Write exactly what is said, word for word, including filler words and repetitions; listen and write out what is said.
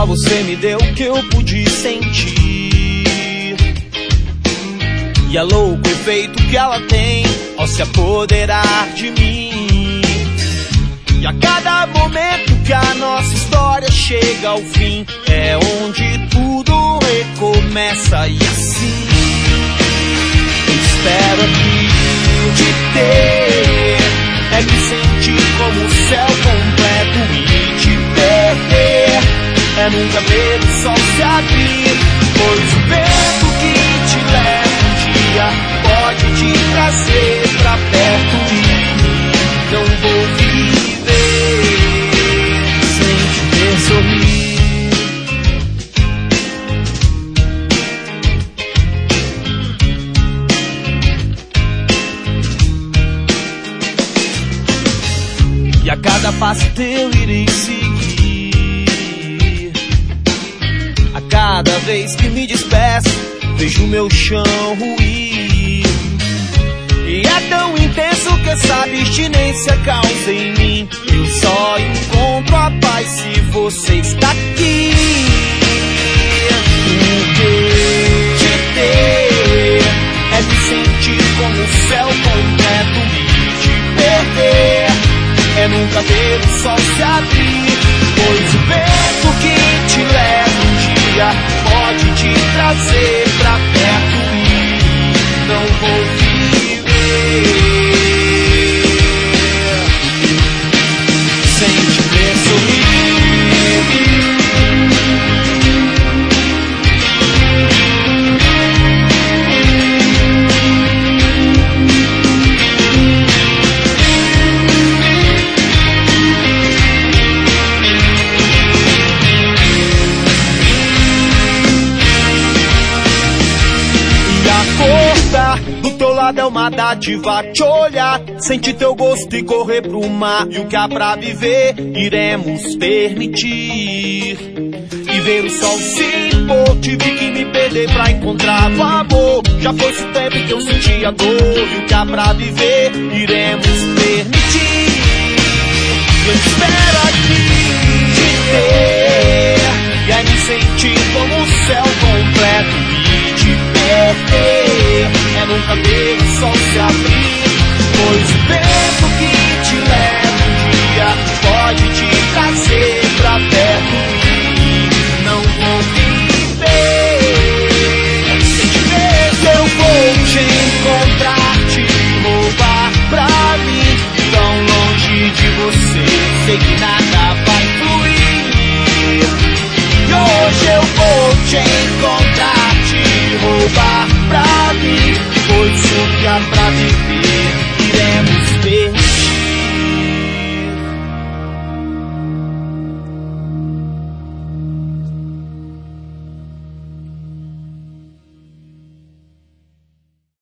você me deu o que eu pude sentir. E é louco o efeito que ela tem ao se apoderar de mim. E a cada momento que a nossa história chega ao fim, é onde tudo recomeça. E assim eu espero aqui te ter, é me sentir como o céu completo e te perder, é nunca ver o sol se abrir, pois o vento que te leva um dia pode te trazer pra perto de mim. Não vou viver sem te ver sorrir. E a cada passo teu irei seguir. A cada vez que me despeço, vejo meu chão ruir. E é tão intenso que essa abstinência causa em mim. Eu só encontro a paz se você está aqui. Porque te ter é me sentir como o céu completo e te perder, é nunca ver o sol se abrir, pois o vento que te leva um dia pode te trazer pra perto e não vou viver sem te ver sorrir. Do teu lado é uma dádiva, te olhar, sentir teu gosto e correr pro mar. E o que há pra viver, iremos permitir. E ver o sol se pôr, tive que me perder pra encontrar o amor. Já foi esse tempo que eu sentia dor. E o que há pra viver, iremos permitir. Eu espero aqui te ter, e aí me sentir como o céu completo e te perder, é nunca ver o sol se abrir, pois o vento que te leva um dia pode te trazer pra perto e não vou viver sem te ver. Eu vou te encontrar, te roubar pra mim, tão longe de você, sei que nada vai fluir. E hoje eu vou te encontrar, te roubar pra mim, pois o que há pra viver